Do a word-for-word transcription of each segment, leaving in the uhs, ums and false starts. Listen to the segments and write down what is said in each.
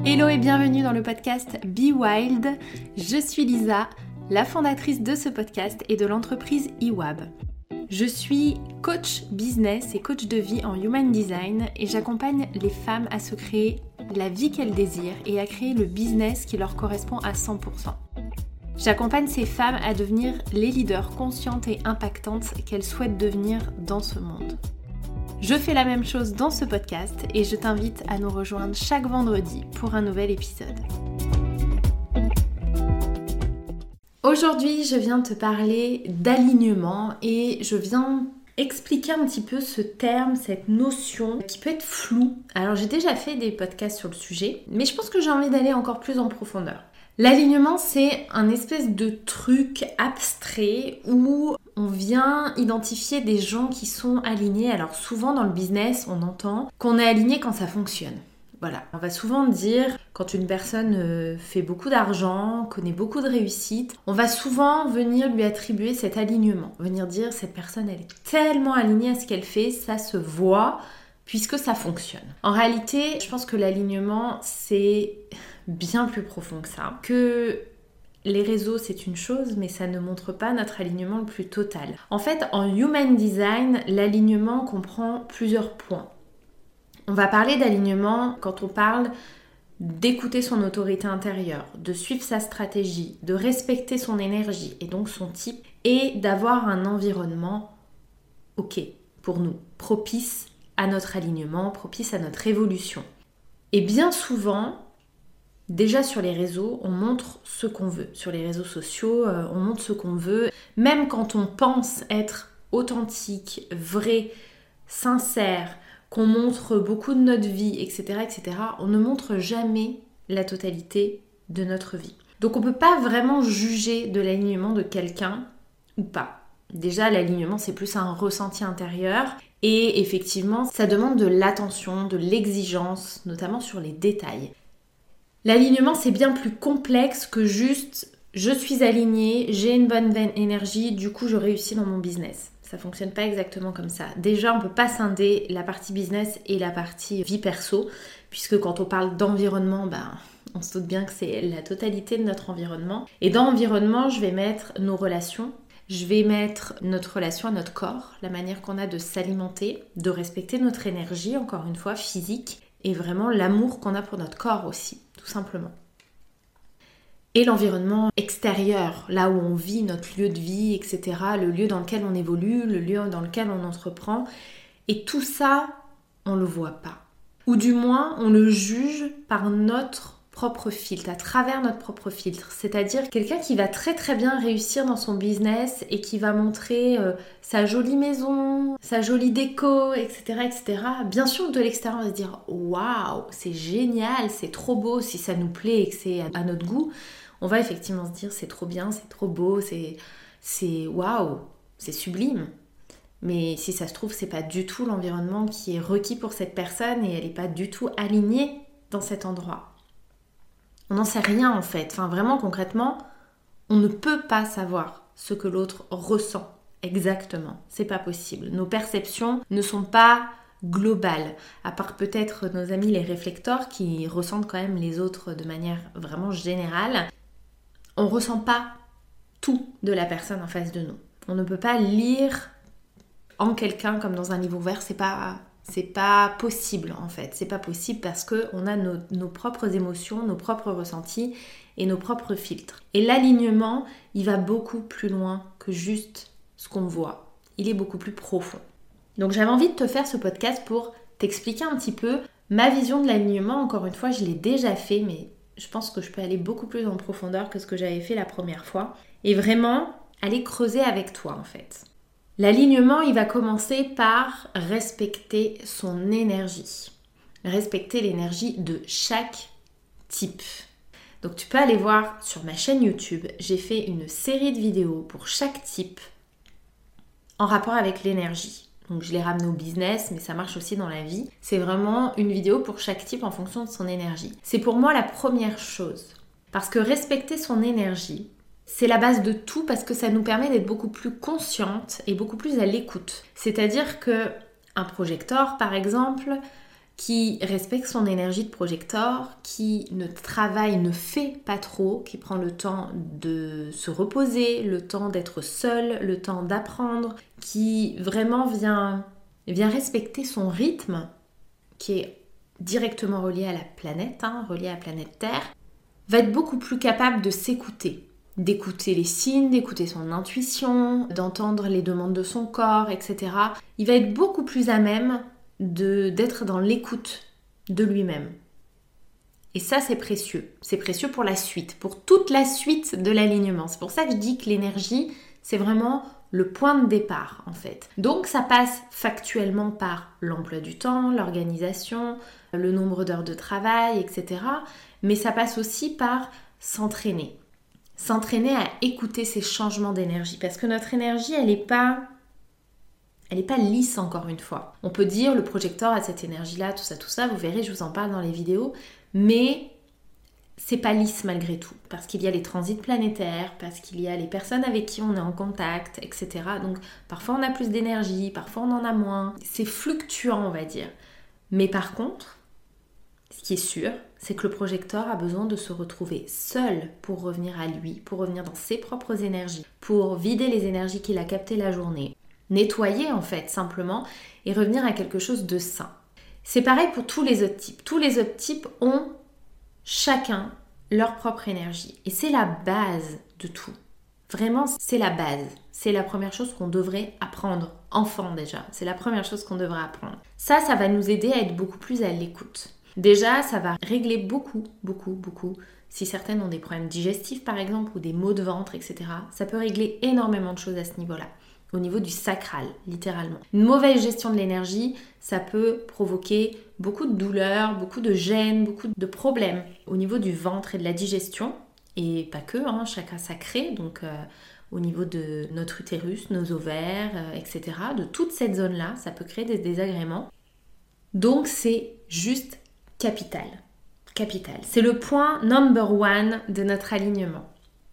Hello et bienvenue dans le podcast Be Wild. Je suis Lisa, la fondatrice de ce podcast et de l'entreprise eWab. Je suis coach business et coach de vie en Human Design et j'accompagne les femmes à se créer la vie qu'elles désirent et à créer le business qui leur correspond à cent pour cent. J'accompagne ces femmes à devenir les leaders conscientes et impactantes qu'elles souhaitent devenir dans ce monde. Je fais la même chose dans ce podcast et je t'invite à nous rejoindre chaque vendredi pour un nouvel épisode. Aujourd'hui, je viens te parler d'alignement et je viens expliquer un petit peu ce terme, cette notion qui peut être floue. Alors j'ai déjà fait des podcasts sur le sujet, mais je pense que j'ai envie d'aller encore plus en profondeur. L'alignement, c'est un espèce de truc abstrait où on vient identifier des gens qui sont alignés. Alors souvent dans le business, on entend qu'on est aligné quand ça fonctionne. Voilà, on va souvent dire quand une personne fait beaucoup d'argent, connaît beaucoup de réussite, on va souvent venir lui attribuer cet alignement. Venir dire cette personne, elle est tellement alignée à ce qu'elle fait, ça se voit puisque ça fonctionne. En réalité, je pense que l'alignement, c'est bien plus profond que ça. Que les réseaux, c'est une chose, mais ça ne montre pas notre alignement le plus total. En fait, en Human Design, l'alignement comprend plusieurs points. On va parler d'alignement quand on parle d'écouter son autorité intérieure, de suivre sa stratégie, de respecter son énergie et donc son type, et d'avoir un environnement ok pour nous, propice à notre alignement, propice à notre évolution. Et bien souvent, déjà sur les réseaux, on montre ce qu'on veut. Sur les réseaux sociaux, euh, on montre ce qu'on veut. Même quand on pense être authentique, vrai, sincère, qu'on montre beaucoup de notre vie, et cetera, et cetera, on ne montre jamais la totalité de notre vie. Donc on ne peut pas vraiment juger de l'alignement de quelqu'un ou pas. Déjà, l'alignement, c'est plus un ressenti intérieur. Et effectivement, ça demande de l'attention, de l'exigence, notamment sur les détails. L'alignement, c'est bien plus complexe que juste « je suis alignée, j'ai une bonne énergie, du coup je réussis dans mon business ». Ça fonctionne pas exactement comme ça. Déjà, on peut pas scinder la partie business et la partie vie perso, puisque quand on parle d'environnement, ben, on se doute bien que c'est la totalité de notre environnement. Et dans l'environnement, je vais mettre nos relations, je vais mettre notre relation à notre corps, la manière qu'on a de s'alimenter, de respecter notre énergie, encore une fois, physique, et vraiment l'amour qu'on a pour notre corps aussi, tout simplement. Et l'environnement extérieur, là où on vit, notre lieu de vie, et cetera, le lieu dans lequel on évolue, le lieu dans lequel on entreprend. Et tout ça, on le voit pas. Ou du moins, on le juge par notre propre filtre, à travers notre propre filtre. C'est-à-dire quelqu'un qui va très très bien réussir dans son business et qui va montrer euh, sa jolie maison, sa jolie déco, et cetera, et cetera. Bien sûr, de l'extérieur, on va se dire « Waouh, c'est génial, c'est trop beau, si ça nous plaît et que c'est à notre goût ». On va effectivement se dire c'est trop bien, c'est trop beau, c'est, c'est waouh, c'est sublime. Mais si ça se trouve, c'est pas du tout l'environnement qui est requis pour cette personne et elle est pas du tout alignée dans cet endroit. On n'en sait rien en fait. Enfin vraiment concrètement, on ne peut pas savoir ce que l'autre ressent exactement. C'est pas possible. Nos perceptions ne sont pas globales, à part peut-être nos amis les réflecteurs qui ressentent quand même les autres de manière vraiment générale. On ne ressent pas tout de la personne en face de nous. On ne peut pas lire en quelqu'un comme dans un livre ouvert, c'est pas, c'est pas possible en fait. C'est pas possible parce qu'on a nos, nos propres émotions, nos propres ressentis et nos propres filtres. Et l'alignement, il va beaucoup plus loin que juste ce qu'on voit. Il est beaucoup plus profond. Donc j'avais envie de te faire ce podcast pour t'expliquer un petit peu ma vision de l'alignement. Encore une fois, je l'ai déjà fait, mais je pense que je peux aller beaucoup plus en profondeur que ce que j'avais fait la première fois. Et vraiment, aller creuser avec toi en fait. L'alignement, il va commencer par respecter son énergie. Respecter l'énergie de chaque type. Donc tu peux aller voir sur ma chaîne YouTube, j'ai fait une série de vidéos pour chaque type en rapport avec l'énergie. Donc je l'ai ramené au business, mais ça marche aussi dans la vie. C'est vraiment une vidéo pour chaque type en fonction de son énergie. C'est pour moi la première chose. Parce que respecter son énergie, c'est la base de tout parce que ça nous permet d'être beaucoup plus consciente et beaucoup plus à l'écoute. C'est-à-dire que un projecteur, par exemple, qui respecte son énergie de projecteur, qui ne travaille, ne fait pas trop, qui prend le temps de se reposer, le temps d'être seul, le temps d'apprendre, qui vraiment vient, vient respecter son rythme, qui est directement relié à la planète, hein, relié à la planète Terre, va être beaucoup plus capable de s'écouter, d'écouter les signes, d'écouter son intuition, d'entendre les demandes de son corps, et cetera. Il va être beaucoup plus à même de, d'être dans l'écoute de lui-même. Et ça, c'est précieux. C'est précieux pour la suite, pour toute la suite de l'alignement. C'est pour ça que je dis que l'énergie, c'est vraiment le point de départ, en fait. Donc, ça passe factuellement par l'emploi du temps, l'organisation, le nombre d'heures de travail, et cetera. Mais ça passe aussi par s'entraîner. S'entraîner à écouter ces changements d'énergie. Parce que notre énergie, elle n'est pas... Elle n'est pas lisse, encore une fois. On peut dire, le projecteur a cette énergie-là, tout ça, tout ça. Vous verrez, je vous en parle dans les vidéos. Mais c'est pas lisse malgré tout. Parce qu'il y a les transits planétaires, parce qu'il y a les personnes avec qui on est en contact, et cetera. Donc, parfois, on a plus d'énergie, parfois, on en a moins. C'est fluctuant, on va dire. Mais par contre, ce qui est sûr, c'est que le projecteur a besoin de se retrouver seul pour revenir à lui, pour revenir dans ses propres énergies, pour vider les énergies qu'il a captées la journée. Nettoyer en fait simplement et revenir à quelque chose de sain. C'est pareil pour tous les autres types. Tous les autres types ont chacun leur propre énergie et c'est la base de tout. Vraiment, c'est la base. C'est la première chose qu'on devrait apprendre, enfant déjà. C'est la première chose qu'on devrait apprendre. Ça, ça va nous aider à être beaucoup plus à l'écoute. Déjà, ça va régler beaucoup, beaucoup, beaucoup. Si certaines ont des problèmes digestifs par exemple ou des maux de ventre, et cetera, ça peut régler énormément de choses à ce niveau-là. Au niveau du sacral, littéralement. Une mauvaise gestion de l'énergie, ça peut provoquer beaucoup de douleurs, beaucoup de gêne, beaucoup de problèmes au niveau du ventre et de la digestion. Et pas que, hein, chacun sacré, donc euh, au niveau de notre utérus, nos ovaires, euh, et cetera. De toute cette zone-là, ça peut créer des désagréments. Donc c'est juste capital. Capital. C'est le point number one de notre alignement.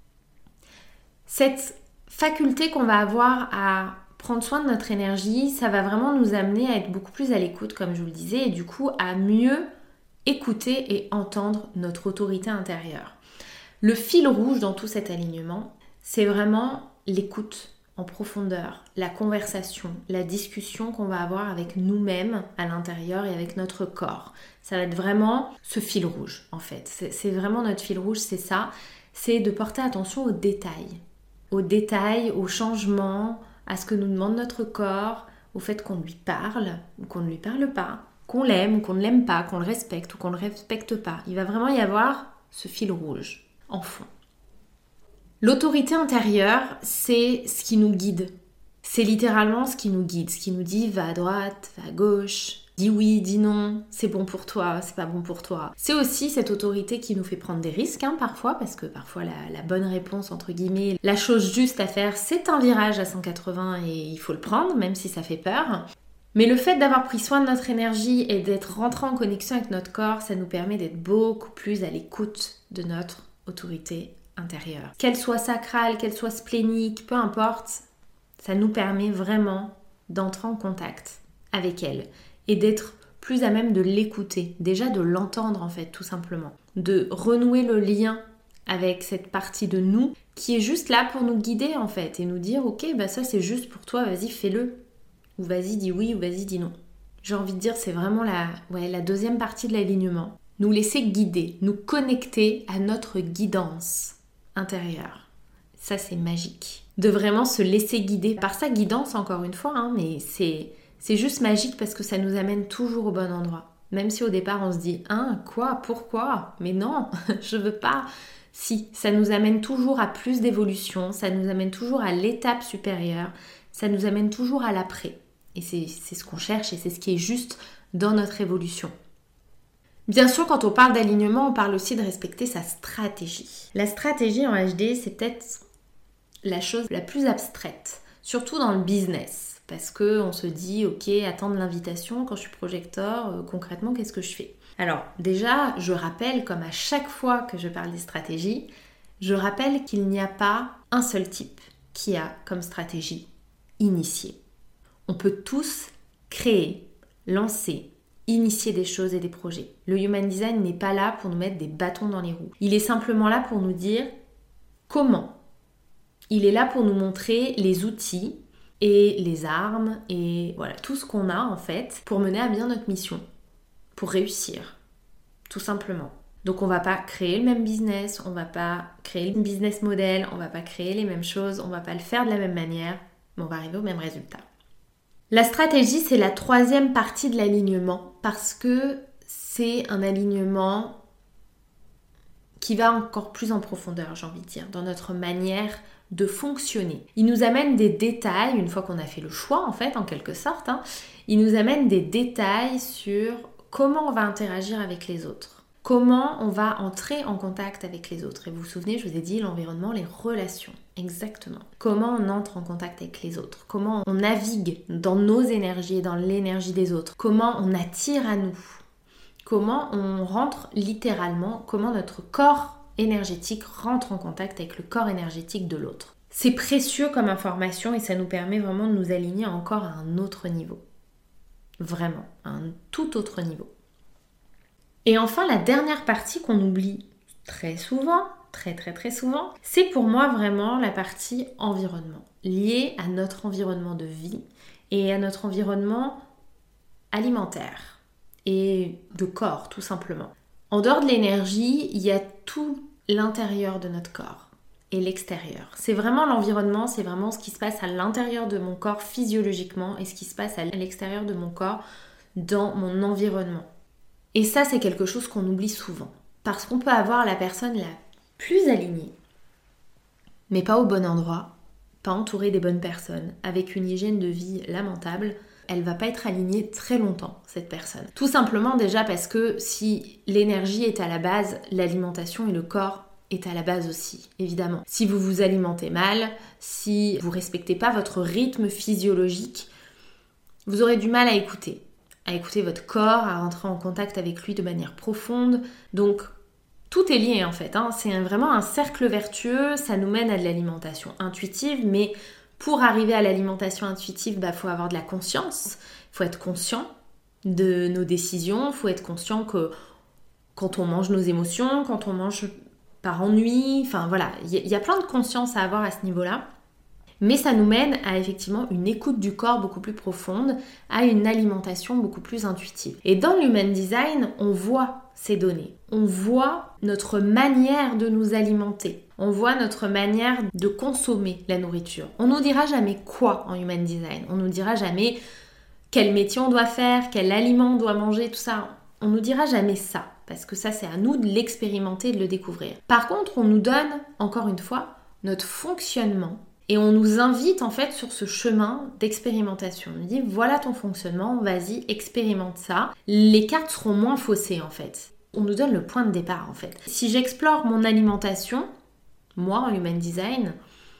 Cette faculté qu'on va avoir à prendre soin de notre énergie, ça va vraiment nous amener à être beaucoup plus à l'écoute, comme je vous le disais, et du coup à mieux écouter et entendre notre autorité intérieure. Le fil rouge dans tout cet alignement, c'est vraiment l'écoute en profondeur, la conversation, la discussion qu'on va avoir avec nous-mêmes à l'intérieur et avec notre corps. Ça va être vraiment ce fil rouge, en fait. C'est, c'est vraiment notre fil rouge, c'est ça. C'est de porter attention aux détails. Aux détails, aux changements, à ce que nous demande notre corps, au fait qu'on lui parle ou qu'on ne lui parle pas, qu'on l'aime ou qu'on ne l'aime pas, qu'on le respecte ou qu'on ne le respecte pas. Il va vraiment y avoir ce fil rouge en fond. L'autorité intérieure, c'est ce qui nous guide. C'est littéralement ce qui nous guide, ce qui nous dit va à droite, va à gauche, dis oui, dis non, c'est bon pour toi, c'est pas bon pour toi. C'est aussi cette autorité qui nous fait prendre des risques hein, parfois, parce que parfois la, la bonne réponse, entre guillemets, la chose juste à faire, c'est un virage à cent quatre-vingts et il faut le prendre, même si ça fait peur. Mais le fait d'avoir pris soin de notre énergie et d'être rentré en connexion avec notre corps, ça nous permet d'être beaucoup plus à l'écoute de notre autorité intérieure. Qu'elle soit sacrale, qu'elle soit splénique, peu importe, ça nous permet vraiment d'entrer en contact avec elle et d'être plus à même de l'écouter, déjà de l'entendre en fait tout simplement, de renouer le lien avec cette partie de nous qui est juste là pour nous guider en fait et nous dire ok bah ça c'est juste pour toi, vas-y fais-le ou vas-y dis oui ou vas-y dis non. J'ai envie de dire c'est vraiment la, ouais, la deuxième partie de l'alignement, nous laisser guider, nous connecter à notre guidance intérieure. Ça c'est magique. De vraiment se laisser guider par sa guidance encore une fois, hein, mais c'est, c'est juste magique parce que ça nous amène toujours au bon endroit. Même si au départ on se dit « Hein, quoi, pourquoi ?» Mais non, je veux pas. Si, ça nous amène toujours à plus d'évolution, ça nous amène toujours à l'étape supérieure, ça nous amène toujours à l'après. Et c'est, c'est ce qu'on cherche et c'est ce qui est juste dans notre évolution. Bien sûr, quand on parle d'alignement, on parle aussi de respecter sa stratégie. La stratégie en H D, c'est peut-être la chose la plus abstraite, surtout dans le business, parce qu'on se dit, ok, attendre l'invitation, quand je suis projecteur, euh, concrètement, qu'est-ce que je fais ? Alors déjà, je rappelle, comme à chaque fois que je parle des stratégies, je rappelle qu'il n'y a pas un seul type qui a comme stratégie initiée. On peut tous créer, lancer, initier des choses et des projets. Le Human Design n'est pas là pour nous mettre des bâtons dans les roues. Il est simplement là pour nous dire comment. Il est là pour nous montrer les outils et les armes et voilà, tout ce qu'on a en fait pour mener à bien notre mission, pour réussir, tout simplement. Donc on va pas créer le même business, on va pas créer le business model, on va pas créer les mêmes choses, on va pas le faire de la même manière, mais on va arriver au même résultat. La stratégie, c'est la troisième partie de l'alignement parce que c'est un alignement qui va encore plus en profondeur, j'ai envie de dire, dans notre manière de fonctionner. Il nous amène des détails, une fois qu'on a fait le choix en fait, en quelque sorte, hein, il nous amène des détails sur comment on va interagir avec les autres. Comment on va entrer en contact avec les autres. Et vous vous souvenez, je vous ai dit l'environnement, les relations. Exactement. Comment on entre en contact avec les autres. Comment on navigue dans nos énergies et dans l'énergie des autres. Comment on attire à nous. Comment on rentre littéralement, comment notre corps énergétique rentre en contact avec le corps énergétique de l'autre. C'est précieux comme information et ça nous permet vraiment de nous aligner encore à un autre niveau. Vraiment, à un tout autre niveau. Et enfin, la dernière partie qu'on oublie très souvent, très très très souvent, c'est pour moi vraiment la partie environnement, liée à notre environnement de vie et à notre environnement alimentaire et de corps tout simplement. En dehors de l'énergie, il y a tout l'intérieur de notre corps et l'extérieur. C'est vraiment l'environnement, c'est vraiment ce qui se passe à l'intérieur de mon corps physiologiquement et ce qui se passe à l'extérieur de mon corps dans mon environnement. Et ça, c'est quelque chose qu'on oublie souvent. Parce qu'on peut avoir la personne la plus alignée, mais pas au bon endroit, pas entourée des bonnes personnes, avec une hygiène de vie lamentable, elle va pas être alignée très longtemps, cette personne. Tout simplement déjà parce que si l'énergie est à la base, l'alimentation et le corps est à la base aussi, évidemment. Si vous vous alimentez mal, si vous respectez pas votre rythme physiologique, vous aurez du mal à écouter. à écouter votre corps, à rentrer en contact avec lui de manière profonde. Donc, tout est lié en fait. Hein. C'est vraiment un cercle vertueux, ça nous mène à de l'alimentation intuitive, mais pour arriver à l'alimentation intuitive, il bah, faut avoir de la conscience, il faut être conscient de nos décisions, il faut être conscient que quand on mange nos émotions, quand on mange par ennui, enfin voilà, il y, y a plein de conscience à avoir à ce niveau-là. Mais ça nous mène à effectivement une écoute du corps beaucoup plus profonde, à une alimentation beaucoup plus intuitive. Et dans l'Human Design, on voit ces données. On voit notre manière de nous alimenter. On voit notre manière de consommer la nourriture. On nous dira jamais quoi en Human Design. On nous dira jamais quel métier on doit faire, quel aliment on doit manger, tout ça. On nous dira jamais ça. Parce que ça, c'est à nous de l'expérimenter et de le découvrir. Par contre, on nous donne, encore une fois, notre fonctionnement. Et on nous invite en fait sur ce chemin d'expérimentation. On nous dit voilà ton fonctionnement, vas-y, expérimente ça. Les cartes seront moins faussées en fait. On nous donne le point de départ en fait. Si j'explore mon alimentation, moi en Human Design,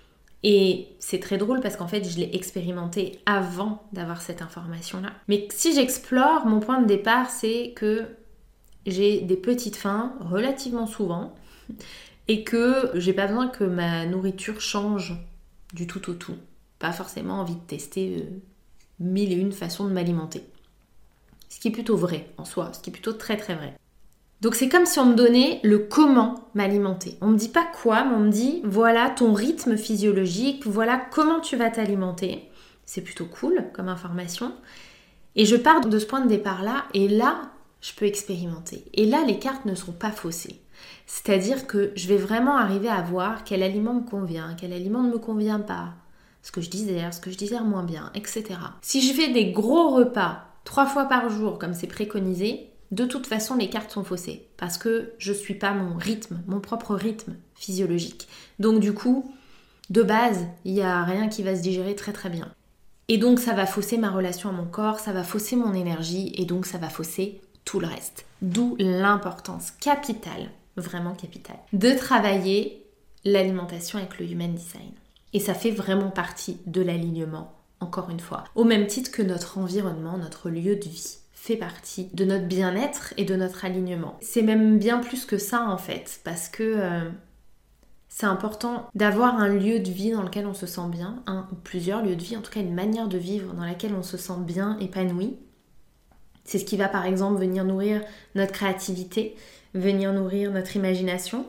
et c'est très drôle parce qu'en fait je l'ai expérimenté avant d'avoir cette information-là. Mais si j'explore, mon point de départ c'est que j'ai des petites faims relativement souvent et que j'ai pas besoin que ma nourriture change du tout au tout. Pas forcément envie de tester euh, mille et une façons de m'alimenter. Ce qui est plutôt vrai en soi, ce qui est plutôt très très vrai. Donc c'est comme si on me donnait le comment m'alimenter. On me dit pas quoi, mais on me dit voilà ton rythme physiologique, voilà comment tu vas t'alimenter. C'est plutôt cool comme information. Et je pars de ce point de départ-là, et là, je peux expérimenter. Et là, les cartes ne seront pas faussées. C'est-à-dire que je vais vraiment arriver à voir quel aliment me convient, quel aliment ne me convient pas, ce que je digère, ce que je digère moins bien, et cetera. Si je fais des gros repas trois fois par jour, comme c'est préconisé, de toute façon, les cartes sont faussées parce que je ne suis pas mon rythme, mon propre rythme physiologique. Donc du coup, de base, il n'y a rien qui va se digérer très très bien. Et donc ça va fausser ma relation à mon corps, ça va fausser mon énergie et donc ça va fausser tout le reste. D'où l'importance capitale, vraiment capitale, de travailler l'alimentation avec le Human Design. Et ça fait vraiment partie de l'alignement, encore une fois. Au même titre que notre environnement, notre lieu de vie fait partie de notre bien-être et de notre alignement. C'est même bien plus que ça en fait, parce que euh, c'est important d'avoir un lieu de vie dans lequel on se sent bien, un ou plusieurs lieux de vie, en tout cas une manière de vivre dans laquelle on se sent bien épanoui. C'est ce qui va par exemple venir nourrir notre créativité, venir nourrir notre imagination.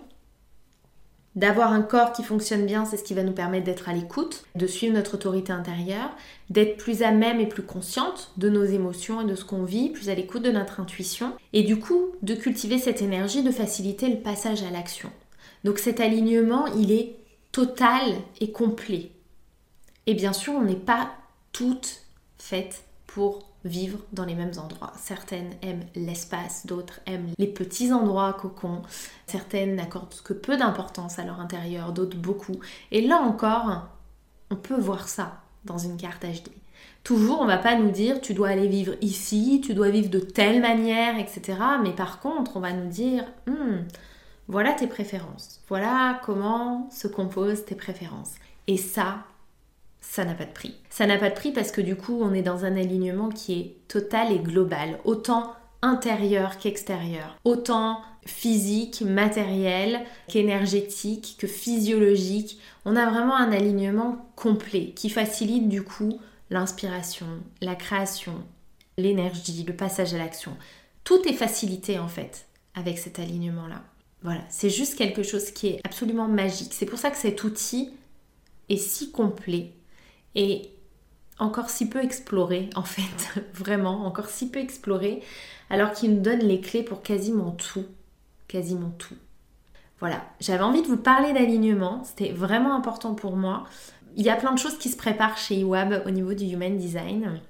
D'avoir un corps qui fonctionne bien, c'est ce qui va nous permettre d'être à l'écoute, de suivre notre autorité intérieure, d'être plus à même et plus consciente de nos émotions et de ce qu'on vit, plus à l'écoute de notre intuition, et du coup, de cultiver cette énergie, de faciliter le passage à l'action. Donc cet alignement, il est total et complet. Et bien sûr, on n'est pas toutes faites pour vivre dans les mêmes endroits. Certaines aiment l'espace, d'autres aiment les petits endroits cocons, certaines n'accordent que peu d'importance à leur intérieur, d'autres beaucoup. Et là encore, on peut voir ça dans une carte H D. Toujours, on va pas nous dire tu dois aller vivre ici, tu dois vivre de telle manière, et cetera. Mais par contre, on va nous dire hm, voilà tes préférences, voilà comment se composent tes préférences. Et ça, ça n'a pas de prix. Ça n'a pas de prix parce que du coup, on est dans un alignement qui est total et global, autant intérieur qu'extérieur, autant physique, matériel, qu'énergétique, que physiologique. On a vraiment un alignement complet qui facilite du coup l'inspiration, la création, l'énergie, le passage à l'action. Tout est facilité en fait avec cet alignement-là. Voilà, c'est juste quelque chose qui est absolument magique. C'est pour ça que cet outil est si complet et encore si peu exploré en fait, vraiment, encore si peu exploré, alors qu'il nous donne les clés pour quasiment tout, quasiment tout. Voilà, j'avais envie de vous parler d'alignement, c'était vraiment important pour moi. Il y a plein de choses qui se préparent chez I W A B au niveau du Human Design.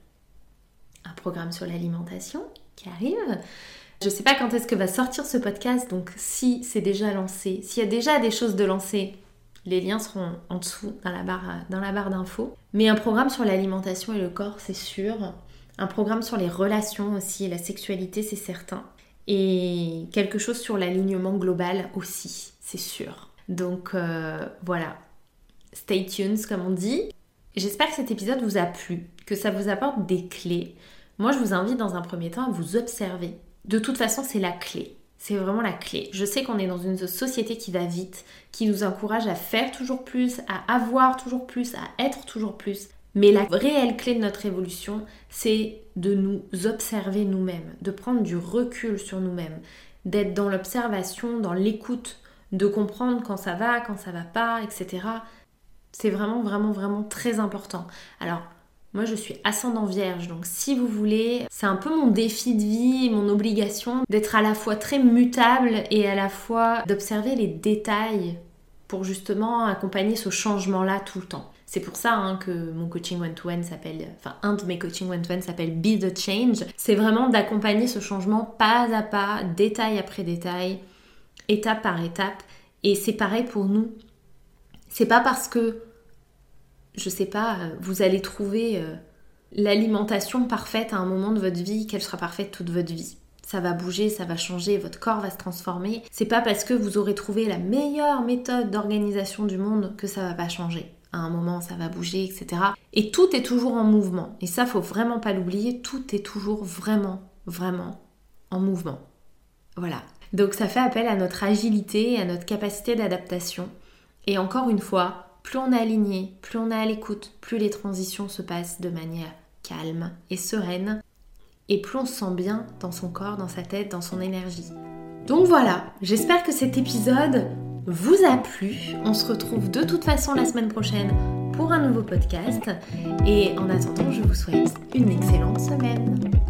Un programme sur l'alimentation qui arrive. Je ne sais pas quand est-ce que va sortir ce podcast, donc si c'est déjà lancé, s'il y a déjà des choses de lancées, les liens seront en dessous dans la barre, dans la barre d'infos. Mais un programme sur l'alimentation et le corps, c'est sûr. Un programme sur les relations aussi, la sexualité, c'est certain. Et quelque chose sur l'alignement global aussi, c'est sûr. Donc euh, voilà, stay tuned comme on dit. J'espère que cet épisode vous a plu, que ça vous apporte des clés. Moi, je vous invite dans un premier temps à vous observer. De toute façon, c'est la clé. C'est vraiment la clé. Je sais qu'on est dans une société qui va vite, qui nous encourage à faire toujours plus, à avoir toujours plus, à être toujours plus. Mais la réelle clé de notre évolution, c'est de nous observer nous-mêmes, de prendre du recul sur nous-mêmes, d'être dans l'observation, dans l'écoute, de comprendre quand ça va, quand ça va pas, et cetera. C'est vraiment, vraiment, vraiment très important. Alors, moi, je suis ascendant vierge, donc si vous voulez, c'est un peu mon défi de vie, mon obligation d'être à la fois très mutable et à la fois d'observer les détails pour justement accompagner ce changement-là tout le temps. C'est pour ça hein, que mon coaching one-to-one s'appelle, enfin un de mes coachings one-to-one s'appelle Be the Change. C'est vraiment d'accompagner ce changement pas à pas, détail après détail, étape par étape. Et c'est pareil pour nous. C'est pas parce que je sais pas, vous allez trouver euh, l'alimentation parfaite à un moment de votre vie, qu'elle sera parfaite toute votre vie. Ça va bouger, ça va changer, votre corps va se transformer. C'est pas parce que vous aurez trouvé la meilleure méthode d'organisation du monde que ça va pas changer. À un moment, ça va bouger, et cetera. Et tout est toujours en mouvement. Et ça, faut vraiment pas l'oublier, tout est toujours vraiment, vraiment en mouvement. Voilà. Donc ça fait appel à notre agilité et à notre capacité d'adaptation. Et encore une fois, plus on est aligné, plus on est à l'écoute, plus les transitions se passent de manière calme et sereine, et plus on se sent bien dans son corps, dans sa tête, dans son énergie. Donc voilà, j'espère que cet épisode vous a plu. On se retrouve de toute façon la semaine prochaine pour un nouveau podcast, et en attendant, je vous souhaite une excellente semaine.